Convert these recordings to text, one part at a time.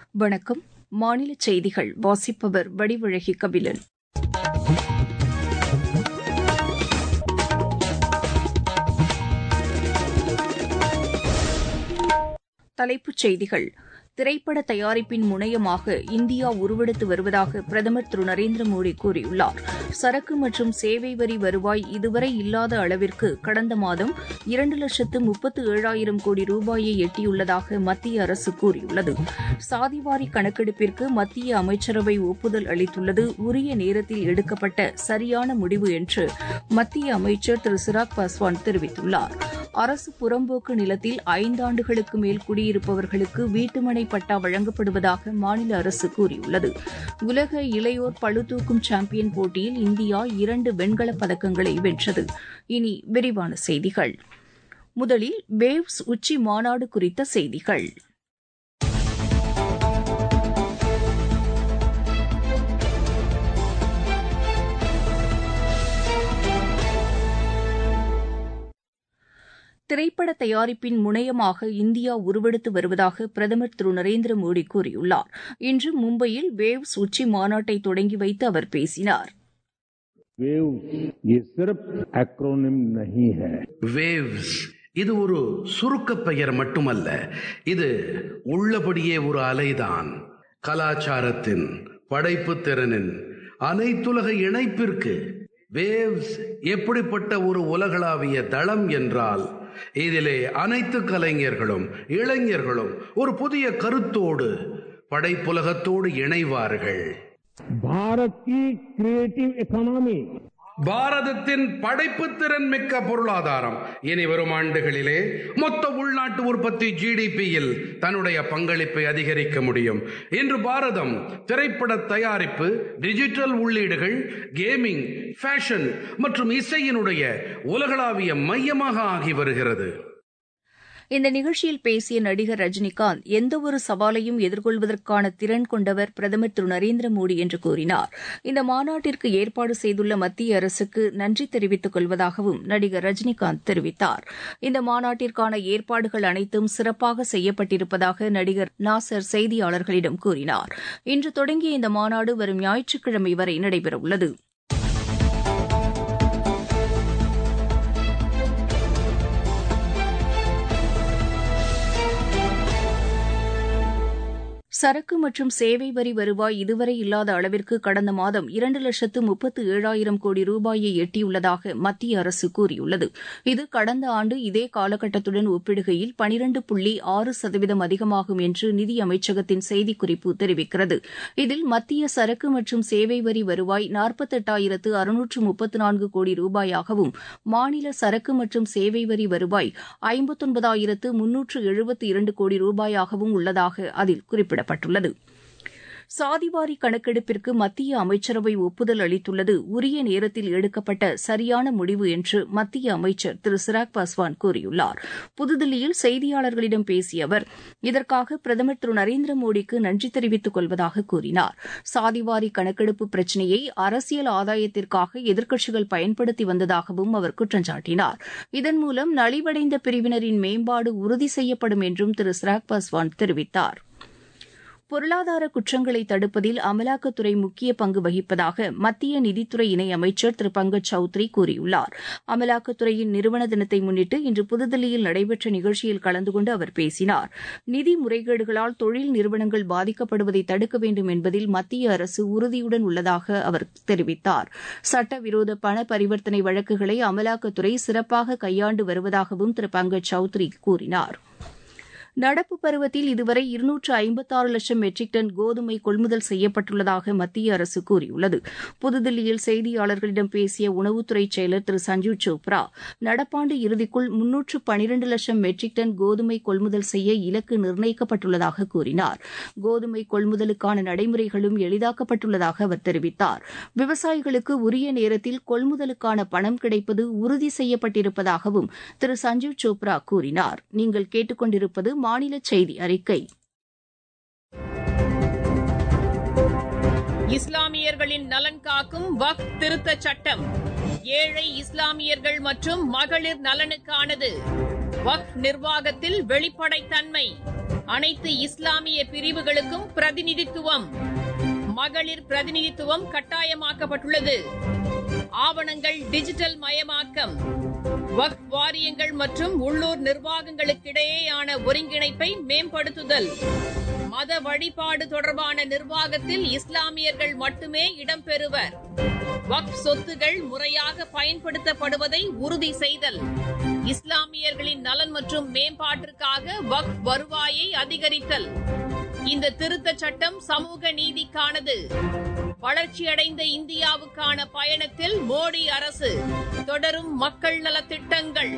வணக்கம். மாநில செய்திகள் வாசிப்பவர் வடிவழகி கபிலன். தலைப்புச் செய்திகள். திரைப்பட தயாரிப்பின் முனையமாக இந்தியா உருவெடுத்து வருவதாக பிரதமர் திரு நரேந்திர மோடி கூறியுள்ளார். சரக்கு மற்றும் சேவை வரி வருவாய் இதுவரை இல்லாத அளவிற்கு கடந்த மாதம் 2,37,000 கோடி ரூபாயை எட்டியுள்ளதாக மத்திய அரசு கூறியுள்ளது. சாதிவாரி கணக்கெடுப்பிற்கு மத்திய அமைச்சரவை ஒப்புதல் அளித்துள்ளது உரிய நேரத்தில் எடுக்கப்பட்ட சரியான முடிவு என்று மத்திய அமைச்சர் திரு சிராக் பாஸ்வான் தெரிவித்துள்ளார். அரசு புறம்போக்கு நிலத்தில் 5 ஆண்டுகளுக்கு மேல் குடியிருப்பவர்களுக்கு வீட்டுமனை பட்டா வழங்கப்படுவதாக மாநில அரசு கூறியுள்ளது. உலக இளையோர் பளுதூக்கும் சாம்பியன் போட்டியில் இந்தியா 2 வெண்கலப் பதக்கங்களை வென்றது. இனி விரிவான செய்திகள். முதலில் வேவ்ஸ் உச்சி மாநாடு குறித்த செய்திகள். திரைப்பட தயாரிப்பின் முனையமாக இந்தியா உருவெடுத்து வருவதாக பிரதமர் திரு நரேந்திர மோடி கூறியுள்ளார். இன்று மும்பையில் வேவ்ஸ் உச்சி மாநாட்டை தொடங்கி வைத்து அவர் பேசினார். வேவ்ஸ் இது ஒரு சுருக்க பெயர் மட்டுமல்ல, இது உள்ளபடியே ஒரு அலைதான். கலாச்சாரத்தின், படைப்பு திறனின் அனைத்துலக இணைப்பிற்கு வேவ்ஸ் எப்படிப்பட்ட ஒரு உலகளாவிய தளம் என்றால், இதிலே அனைத்து கலைஞர்களும் இளைஞர்களும் ஒரு புதிய கருத்தோடு படைப்புலகத்தோடு இணைவார்கள். பாரதத்தின் படைப்பு திறன் மிக்க பொருளாதாரம் இனி வரும் ஆண்டுகளிலே மொத்த உள்நாட்டு உற்பத்தி GDPயில் தன்னுடைய பங்களிப்பை அதிகரிக்க முடியும். இன்று பாரதம் திரைப்பட தயாரிப்பு, டிஜிட்டல் உள்ளீடுகள், கேமிங், ஃபேஷன் மற்றும் இசையினுடைய உலகளாவிய மையமாக ஆகி வருகிறது. இந்த நிகழ்ச்சியில் பேசிய நடிகர் ரஜினிகாந்த் எந்தவொரு சவாலையும் எதிர்கொள்வதற்கான திறன் கொண்டவர் பிரதமர் திரு நரேந்திர மோடி என்று கூறினார். இந்த மாநாட்டிற்கு ஏற்பாடு செய்துள்ள மத்திய அரசுக்கு நன்றி தெரிவித்துக் கொள்வதாகவும் நடிகர் ரஜினிகாந்த் தெரிவித்தார். இந்த மாநாட்டிற்கான ஏற்பாடுகள் அனைத்தும் சிறப்பாக செய்யப்பட்டிருப்பதாக நடிகர் நாசர் செய்தியாளர்களிடம் கூறினார். இன்று தொடங்கிய இந்த மாநாடு வரும் ஞாயிற்றுக்கிழமை வரை நடைபெறவுள்ளது. சரக்கு மற்றும் சேவை வரி வருவாய் இதுவரை இல்லாத அளவிற்கு கடந்த மாதம் 2,37,000 கோடி ரூபாயை எட்டியுள்ளதாக மத்திய அரசு கூறியுள்ளது. இது கடந்த ஆண்டு இதே காலகட்டத்துடன் ஒப்பிடுகையில் 12.6% அதிகமாகும் என்று நிதி அமைச்சகத்தின் செய்திக்குறிப்பு தெரிவிக்கிறது. இதில் மத்திய சரக்கு மற்றும் சேவை வரி வருவாய் 48,634 கோடி ரூபாயாகவும், மாநில சரக்கு மற்றும் சேவை வரி வருவாய் 59,372 கோடி ரூபாயாகவும் உள்ளதாக அதில் குறிப்பிடப்பட்டுள்ளது. சாதிவாரி கணக்கெடுப்பிற்கு மத்திய அமைச்சரவை ஒப்புதல் அளித்துள்ளது உரிய நேரத்தில் எடுக்கப்பட்ட சரியான முடிவு என்று மத்திய அமைச்சர் திரு சிராக் பாஸ்வான் கூறியுள்ளார். புதுதில்லியில் செய்தியாளர்களிடம் பேசிய அவர், இதற்காக பிரதமர் திரு நரேந்திர மோடிக்கு நன்றி தெரிவித்துக் கொள்வதாக கூறினார். சாதிவாரி கணக்கெடுப்பு பிரச்சினையை அரசியல் ஆதாயத்திற்காக எதிர்க்கட்சிகள் பயன்படுத்தி வந்ததாகவும் அவர் குற்றம் சாட்டினார். இதன் மூலம் நலிவடைந்த பிரிவினரின் மேம்பாடு உறுதி செய்யப்படும் என்றும் திரு சிராக் பாஸ்வான் தெரிவித்தார். பொருளாதார குற்றங்களை தடுப்பதில் அமலாக்கத்துறை முக்கிய பங்கு வகிப்பதாக மத்திய நிதித்துறை இணையமைச்சர் திரு பங்கஜ் சௌத்ரி கூறியுள்ளார். அமலாக்கத்துறையின் நிறுவன தினத்தை முன்னிட்டு இன்று புதுதில்லியில் நடைபெற்ற நிகழ்ச்சியில் கலந்து கொண்டு அவர் பேசினார். நிதி முறைகேடுகளால் தொழில் நிறுவனங்கள் பாதிக்கப்படுவதை தடுக்க வேண்டும் என்பதில் மத்திய அரசு உறுதியுடன் உள்ளதாக அவர் தெரிவித்தார். சட்டவிரோத பண பரிவர்த்தனை வழக்குகளை அமலாக்கத்துறை சிறப்பாக கையாண்டு வருவதாகவும் திரு பங்கஜ் சௌத்ரி கூறினார். நடப்பு பருவத்தில் இதுவரை 256 லட்சம் மெட்ரிக் டன் கோதுமை கொள்முதல் செய்யப்பட்டுள்ளதாக மத்திய அரசு கூறியுள்ளது. புதுதில்லியில் செய்தியாளர்களிடம் பேசிய உணவுத்துறை செயலர் திரு சஞ்சீவ் சோப்ரா, நடப்பாண்டு இறுதிக்குள் 312 லட்சம் மெட்ரிக் டன் கோதுமை கொள்முதல் செய்ய இலக்கு நிர்ணயிக்கப்பட்டுள்ளதாக கூறினார். கோதுமை கொள்முதலுக்கான நடைமுறைகளும் எளிதாக்கப்பட்டுள்ளதாக அவர் தெரிவித்தார். விவசாயிகளுக்கு உரிய நேரத்தில் கொள்முதலுக்கான பணம் கிடைப்பது உறுதி செய்யப்பட்டிருப்பதாகவும் திரு சஞ்சீவ் சோப்ரா கூறினார். நீங்கள் கேட்டுக்கொண்டிருப்பது மாநில செய்தி அறிக்கை. இஸ்லாமியர்களின் நலன் காக்கும் வக்ஃப் திருத்தச் சட்டம் ஏழை இஸ்லாமியர்கள் மற்றும் மகளிர் நலனுக்கானது. வக்ஃப் நிர்வாகத்தில் வெளிப்படைத்தன்மை, அனைத்து இஸ்லாமிய பிரிவுகளுக்கும் பிரதிநிதித்துவம், மகளிர் பிரதிநிதித்துவம் கட்டாயமாக்கப்பட்டுள்ளது. ஆவணங்கள் டிஜிட்டல் மயமாக்கம், வக்ஃப் வாரியங்கள் மற்றும் உள்ளூர் நிர்வாகங்களுக்கிடையேயான ஒருங்கிணைப்பை மேம்படுத்துதல், மத வழிபாடு தொடர்பான நிர்வாகத்தில் இஸ்லாமியர்கள் மட்டுமே இடம்பெறுவர், வக்ஃப் சொத்துகள் முறையாக பயன்படுத்தப்படுவதை உறுதி செய்தல், இஸ்லாமியர்களின் நலன் மற்றும் மேம்பாட்டிற்காக வக்ஃப் வருவாயை அதிகரித்தல். இந்த திருத்தச் சட்டம் சமூக நீதிக்கானது. வளர்ச்சியடைந்த இந்தியாவுக்கான பயணத்தில் மோடி அரசு தொடரும் மக்கள் நலத்திட்டங்கள்.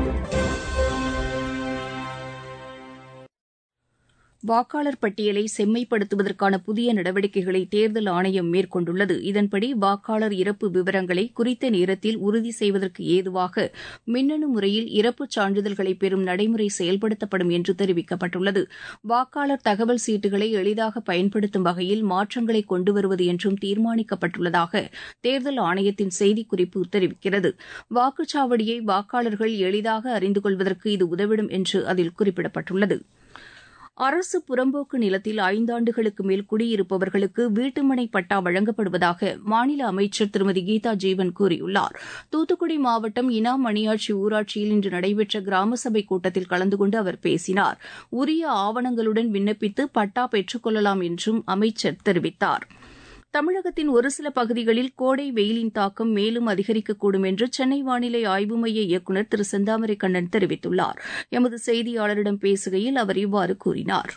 வாக்காளர் பட்டியலை செம்மைப்படுத்துவதற்கான புதிய நடவடிக்கைகளை தேர்தல் ஆணையம் மேற்கொண்டுள்ளது. இதன்படி வாக்காளர் இறப்பு விவரங்களை குறித்த நேரத்தில் உறுதி செய்வதற்கு ஏதுவாக மின்னணு முறையில் இறப்புச் சான்றிதழ்களை பெறும் நடைமுறை செயல்படுத்தப்படும் என்று தெரிவிக்கப்பட்டுள்ளது. வாக்காளர் தகவல் சீட்டுகளை எளிதாக பயன்படுத்தும் வகையில் மாற்றங்களை கொண்டு வருவது என்றும் தீர்மானிக்கப்பட்டுள்ளதாக தேர்தல் ஆணையத்தின் செய்திக்குறிப்பு தெரிவிக்கிறது. வாக்குச்சாவடியை வாக்காளர்கள் எளிதாக அறிந்து கொள்வதற்கு இது உதவிடும் என்று அதில் குறிப்பிடப்பட்டுள்ளது. அரசு புறம்போக்கு நிலத்தில் 5 ஆண்டுகளுக்கு மேல் குடியிருப்பவர்களுக்கு வீட்டுமனை பட்டா வழங்கப்படுவதாக மாநில அமைச்சர் திருமதி கீதா ஜீவன் கூறியுள்ளார். தூத்துக்குடி மாவட்டம் இனா மணியாச்சி ஊராட்சியில் இன்று நடைபெற்ற கிராம சபை கூட்டத்தில் கலந்து கொண்டு அவர் பேசினார். உரிய ஆவணங்களுடன் விண்ணப்பித்து பட்டா பெற்றுக் கொள்ளலாம் என்றும் அமைச்சர் தெரிவித்தார். தமிழகத்தின் ஒரு சில பகுதிகளில் கோடை வெயிலின் தாக்கம் மேலும் அதிகரிக்கக்கூடும் என்று சென்னை வானிலை ஆய்வு மைய இயக்குநர் திரு செந்தாமரை கண்ணன் தெரிவித்துள்ளார். எமது செய்தியாளரிடம் பேசுகையில் அவர் இவ்வாறு கூறினார்.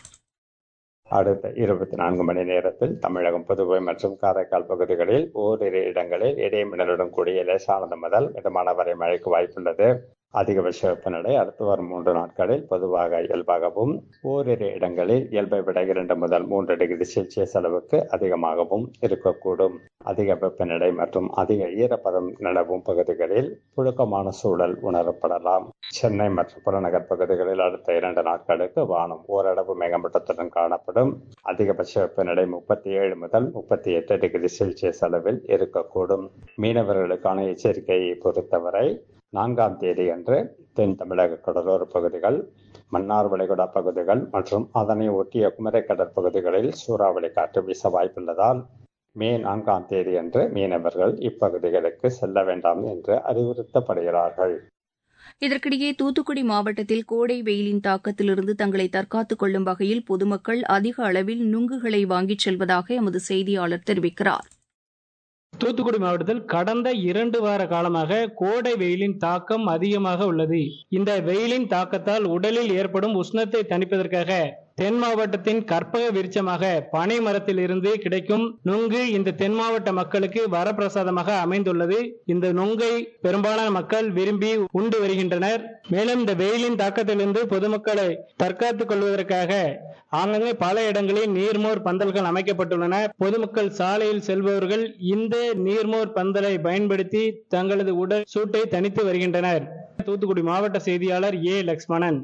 அடுத்த 24 மணி நேரத்தில் தமிழகம், புதுவை மற்றும் காரைக்கால் பகுதிகளில் ஓரிரு இடங்களில் இடைமின்னலுடன் கூடிய லேசானது முதல் மிதமான வரை மழைக்கு வாய்ப்புள்ளது. அதிகபட்ச வெப்பநிலை அடுத்து வரும் 3 நாட்களில் பொதுவாக இயல்பாகவும் ஓரிரு இடங்களில் இயல்பை விட 2 முதல் 3 டிகிரி செல்சியஸ் அளவுக்கு அதிகமாகவும் இருக்கக்கூடும். அதிக வெப்பநிலை மற்றும் அதிக ஈரப்பதம் நிலவும் பகுதிகளில் புழுக்கமான சூழல் உணரப்படலாம். சென்னை மற்றும் புறநகர் பகுதிகளில் அடுத்த 2 நாட்களுக்கு வானம் ஓரளவு மேகமூட்டத்துடன் காணப்படும். அதிகபட்ச வெப்பநிலை 37 முதல் 38 டிகிரி செல்சியஸ் அளவில் இருக்கக்கூடும். மீனவர்களுக்கான எச்சரிக்கையை பொறுத்தவரை 4ஆம் தேதி அன்று தென் தமிழக கடலோர பகுதிகள், மன்னார் வளைகுடா பகுதிகள் மற்றும் அதனை ஒட்டிய குமரி கடற்பகுதிகளில் சூறாவளி காற்று வீச வாய்ப்புள்ளதால் மே 4ஆம் தேதி அன்று மீனவர்கள் இப்பகுதிகளுக்கு செல்ல வேண்டாம் என்று அறிவுறுத்தப்படுகிறார்கள். இதற்கிடையே தூத்துக்குடி மாவட்டத்தில் கோடை வெயிலின் தாக்கத்திலிருந்து தங்களை தற்காத்துக் கொள்ளும் வகையில் பொதுமக்கள் அதிக அளவில் நுங்குகளை வாங்கிச் செல்வதாக எமது செய்தியாளர் தெரிவிக்கிறார். தூத்துக்குடி மாவட்டத்தில் கடந்த 2 வார காலமாக கோடை வெயிலின் தாக்கம் அதிகமாக உள்ளது. இந்த வெயிலின் தாக்கத்தால் உடலில் ஏற்படும் உஷ்ணத்தை தணிப்பதற்காக தென் மாவட்டத்தின் கற்பக விருட்சமாக பனை மரத்தில் இருந்து கிடைக்கும் நுங்கு இந்த தென் மாவட்ட மக்களுக்கு வரப்பிரசாதமாக அமைந்துள்ளது. இந்த நுங்கை பெரும்பாலான மக்கள் விரும்பி உண்டு வருகின்றனர். மேலும் இந்த வெயிலின் தாக்கத்திலிருந்து பொதுமக்களை தற்காத்துக் கொள்வதற்காக ஆங்காங்கே பல இடங்களில் நீர்மோர் பந்தல்கள் அமைக்கப்பட்டுள்ளன. பொதுமக்கள் சாலையில் செல்பவர்கள் இந்த நீர்மோர் பந்தலை பயன்படுத்தி தங்களது உடல் சூட்டை தணித்து வருகின்றனர். தூத்துக்குடி மாவட்ட செய்தியாளர் ஏ. லட்சுமணன்.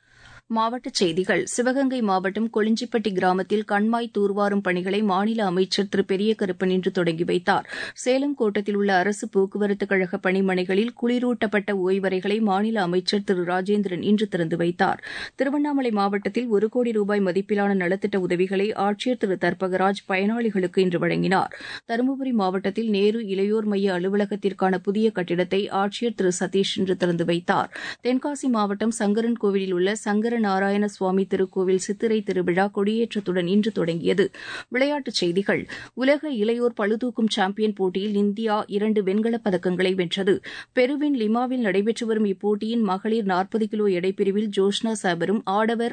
மாவட்டச் செய்திகள். சிவகங்கை மாவட்டம் கொளிஞ்சிப்பட்டி கிராமத்தில் கண்மாய் தூர்வாரும் பணிகளை மாநில அமைச்சர் திரு பெரிய கருப்பன் இன்று தொடங்கி வைத்தார். சேலம் கோட்டத்தில் உள்ள அரசு போக்குவரத்து கழக பணிமனைகளில் குளிரூட்டப்பட்ட ஓய்வறைகளை மாநில அமைச்சர் திரு ராஜேந்திரன் இன்று திறந்து வைத்தார். திருவண்ணாமலை மாவட்டத்தில் 1 கோடி ரூபாய் மதிப்பிலான நலத்திட்ட உதவிகளை ஆட்சியர் திரு தர்பகராஜ் பயனாளிகளுக்கு இன்று வழங்கினார். தருமபுரி மாவட்டத்தில் நேரு இளையோர் மைய அலுவலகத்திற்கான புதிய கட்டிடத்தை ஆட்சியர் திரு சதீஷ் இன்று திறந்து வைத்தார். தென்காசி மாவட்டம் சங்கரன் கோவிலில் உள்ள சங்கர நாராயண சுவாமி திருக்கோவில் சித்திரை திருவிழா கொடியேற்றத்துடன் இன்று தொடங்கியது. விளையாட்டுச் செய்திகள். உலக இளையோர் பளுதூக்கும் சாம்பியன் போட்டியில் இந்தியா 2 வெண்கலப் பதக்கங்களை வென்றது. பெருவின் லிமாவில் நடைபெற்று வரும் இப்போட்டியின் மகளிர் 40 கிலோ எடைப்பிரிவில் ஜோஷ்னா சாபரும், ஆடவர்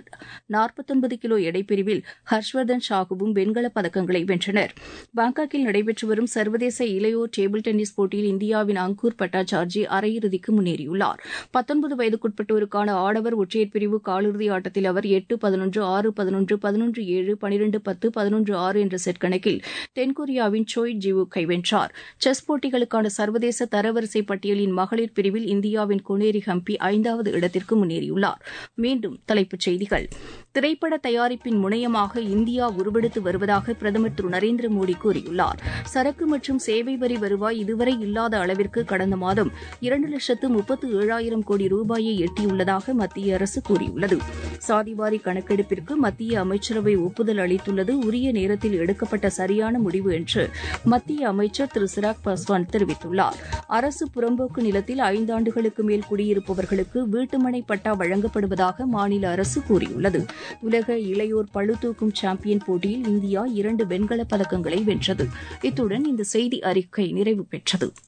49 கிலோ எடைப்பிரிவில் ஹர்ஷ்வர்தன் ஷாகுவும் வெண்கலப் பதக்கங்களை வென்றனர். பாங்காக்கில் நடைபெற்று வரும் சர்வதேச இளையோர் டேபிள் டென்னிஸ் போட்டியில் இந்தியாவின் அங்கூர் பட்டாச்சார்ஜி அரையிறுதிக்கு முன்னேறியுள்ளார். 19 வயதுக்குட்பட்டோருக்கான ஆடவர் ஒற்றையர் பிரிவு காலிறுதி ஆட்டத்தில் அவர் 8-11, 6-11, 11-7, 12-10, 11-6 என்ற செட் கணக்கில் தென்கொரியாவின் சோய் ஜிவுக்கை வென்றார். செஸ் போட்டிகளுக்கான சர்வதேச தரவரிசை பட்டியலின் மகளிர் பிரிவில் இந்தியாவின் கொனேரி ஹம்பி 5வது இடத்திற்கு முன்னேறியுள்ளார். மீண்டும் தலைப்புச் செய்திகள். திரைப்பட தயாரிப்பின் முனையமாக இந்தியா உருவெடுத்து வருவதாக பிரதமர் திரு நரேந்திர மோடி கூறியுள்ளார். சரக்கு மற்றும் சேவை வரி வருவாய் இதுவரை இல்லாத அளவிற்கு கடந்த மாதம் 2,37,000 கோடி ரூபாயை எட்டியுள்ளதாக மத்திய அரசு கூறியுள்ளது. சாதிவாரி கணக்கெடுப்பிற்கு மத்திய அமைச்சரவை ஒப்புதல் அளித்துள்ளது உரிய நேரத்தில் எடுக்கப்பட்ட சரியான முடிவு என்று மத்திய அமைச்சர் திரு சிராக் பாஸ்வான் தெரிவித்துள்ளார். அரசு புறம்போக்கு நிலத்தில் 5 ஆண்டுகளுக்கு மேல் குடியிருப்பவர்களுக்கு வீட்டுமனை பட்டா வழங்கப்படுவதாக மாநில அரசு கூறியுள்ளது. உலக இளையோர் பளுதூக்கும் சாம்பியன் போட்டியில் இந்தியா 2 வெண்கலப் பதக்கங்களை வென்றது. இத்துடன் இந்த செய்தி அறிக்கை நிறைவு பெற்றது.